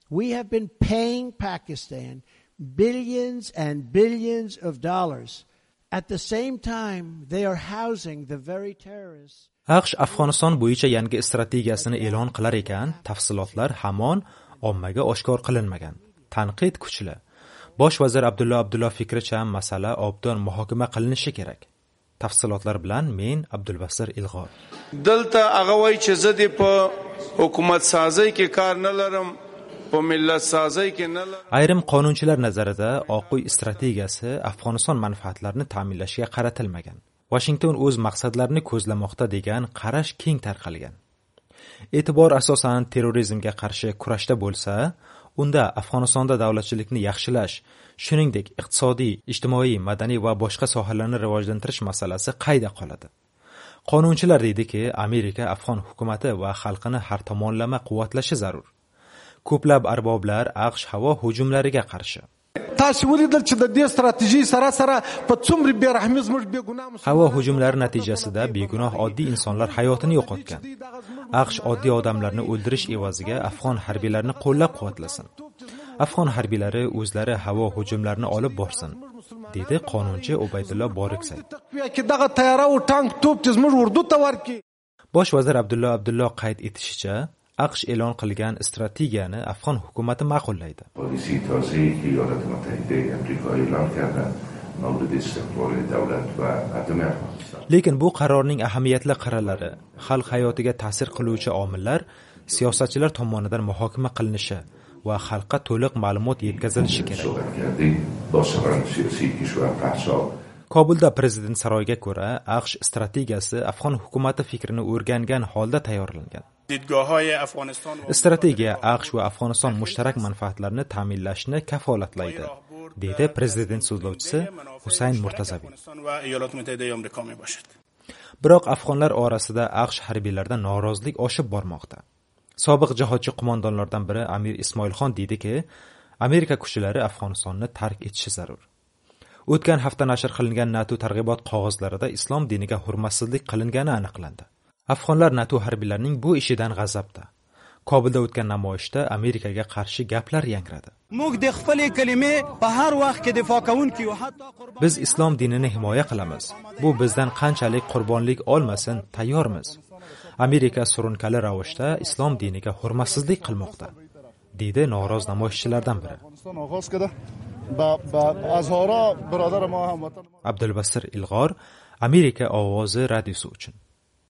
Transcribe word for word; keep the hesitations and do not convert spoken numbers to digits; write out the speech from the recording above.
We have been paying Pakistan billions and billions of dollars. At the same time, they are housing the very terrorists. AQSh Afg'oniston bo'yicha yangi strategiyasini e'lon qilar ekan, tafsilotlar hamon ommaga oshkor qilinmagan. Tanqid kuchli. Bosh vazir Abdulla Abdullo fikricha masala obdon muhokama qilinishi kerak. Tafsilotlar bilan men Abdulbasir Ilg'or. Dalta ag'avoy chizadi po hukumat sazay ke kar na laram, po millat sazay ke na laram. Ayrim qonunchilar nazarida Oq uy strategiyasi Afg'oniston manfaatlarini ta'minlashga qaratilmagan. Washington o'z maqsadlarini ko'zlamoqda degan qarash keng tarqalgan. E'tibor asosan terrorizmga qarshi kurashda bo'lsa, unda Afg'onistonda davlatchilikni yaxshilash, shuningdek iqtisodiy, ijtimoiy, madaniy va boshqa sohalarni rivojlantirish masalasi qayda qoladi? Qonunchilar deydiki, Amerika afg'on hukumati va xalqini har tomonlama quvvatlashi zarur. Ko'plab arboblar AQSh havo hujumlariga qarshi. Havo hujumlari natijasida begunoh oddiy insonlar hayotini yo'qotgan. AQSh oddiy odamlarni o'ldirish evaziga afg'on harbiylarini qo'llab-quvvatlasin. Afg'on harbiylari o'zlari havo hujumlarini olib borsin, dedi qonunchi Ubaydullo Borikzay. Bosh vazir Abdulla Abdullo qayd etishicha, AQSh e'lon qilgan strategiyani afg'on hukumati ma'qullaydi. Lekin bu qarorning ahamiyatli qirralari, xalq hayotiga ta'sir qiluvchi omillar siyosatchilar tomonidan muhokama qilinishi va xalqqa to'liq ma'lumot yetkazilishi kerak. Kobulda prezident saroyiga ko'ra, AQSh strategiyasi afg'on hukumati fikrini o'rgangan holda tayyorlangan. Strategiya AQSh va Afg'oniston mushtarak manfaatlarini ta'minlashni kafolatlaydi, dedi prezident so'zlovchisi Husayn Murtazaviy. Biroq afg'onlar orasida AQSh harbiylaridan norozilik oshib bormoqda. Sobiq jihodchi qo'mondonlardan biri Amir Ismoilxon deydiki, Amerika kuchlari Afg'onistonni tark etishi zarur. O'tgan hafta nashr qilingan NATO targ'ibot qog'ozlarida islom diniga hurmatsizlik qilingani aniqlandi. Afg'onlar NATO harbiylarining bu ishidan g'azabda. Kobulda o'tgan namoyishda Amerikaga qarshi gaplar yangradi. Biz islom dinini himoya qilamiz. Bu bizdan qanchalik qurbonlik olmasin, tayyormiz. Amerika surunkali ravishda islom diniga hurmatsizlik qilmoqda, dedi norozi namoyishchilardan biri. Abdulbasir Ilg'or, Amerika ovozi radiosi uchun.